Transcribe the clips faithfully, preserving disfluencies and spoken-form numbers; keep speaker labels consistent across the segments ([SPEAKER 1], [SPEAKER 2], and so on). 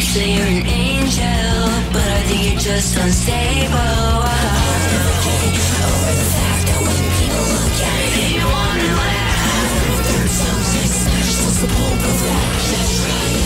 [SPEAKER 1] say you're an angel, but I think you're just unstable. I'll never get over the fact that when people look at me, you wanna laugh. There's something special, it's the bulk of that. That's right.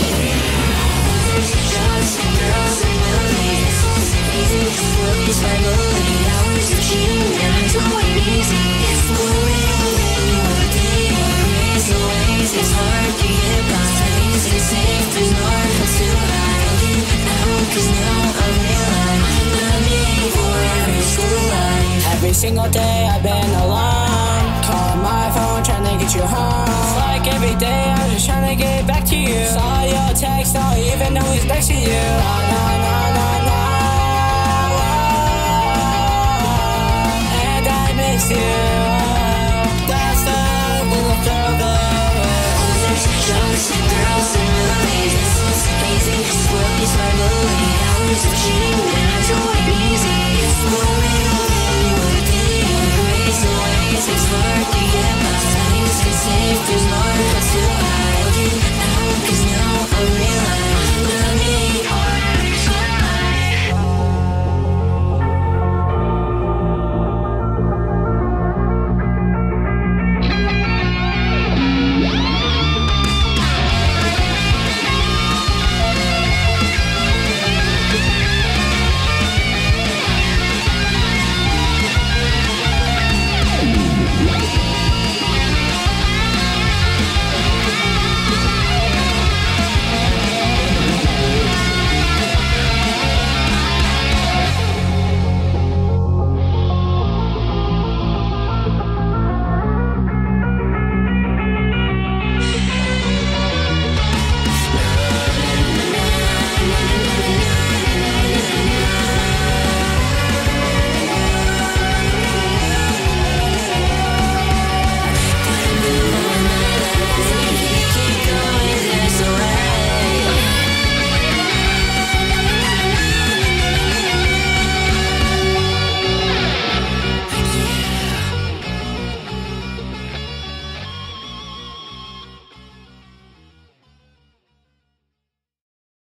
[SPEAKER 1] Just girls and movies, easy to please by bullying. Hours of cheating, and it's going easy. It's the real thing, what day is the ways. It's hard to get by. Stay safe, there's no one too high. Looking out, cause now I realize I'm not made for every school life.
[SPEAKER 2] Every single day I've been alone, calling my phone, trying to get you home. It's like every day I'm just trying to get back to you. Saw your text, don't even know who's next to you. No, no, no, no, no. And I miss you. That's the little throw.
[SPEAKER 1] Jokes and girls and movies, easy to please by bullying. Hours of cheating.